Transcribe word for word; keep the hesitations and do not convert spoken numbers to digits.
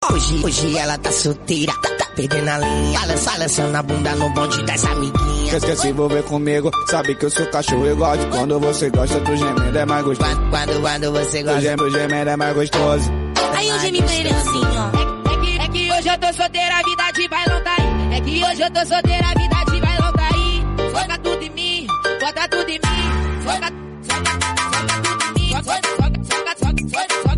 Hoje, hoje ela tá solteira, tá, tá perdendo a linha. Balança, balançando a bunda no bonde das amiguinhas. Quer se envolver comigo, sabe que eu sou cachorro e gosto. Quando você gosta do gemendo é mais gostoso. Quando, quando, quando você gosta do gemendo, gemendo é mais gostoso. Aí eu gemi pra ele assim, ó. É que, é que hoje eu tô solteira, a vida de bailão tá aí. É que hoje eu tô solteira, a vida de bailão tá aí. Joga tudo em mim, bota tudo em mim. Joga, joga, joga tudo em mim. Joga, joga, joga, joga, joga.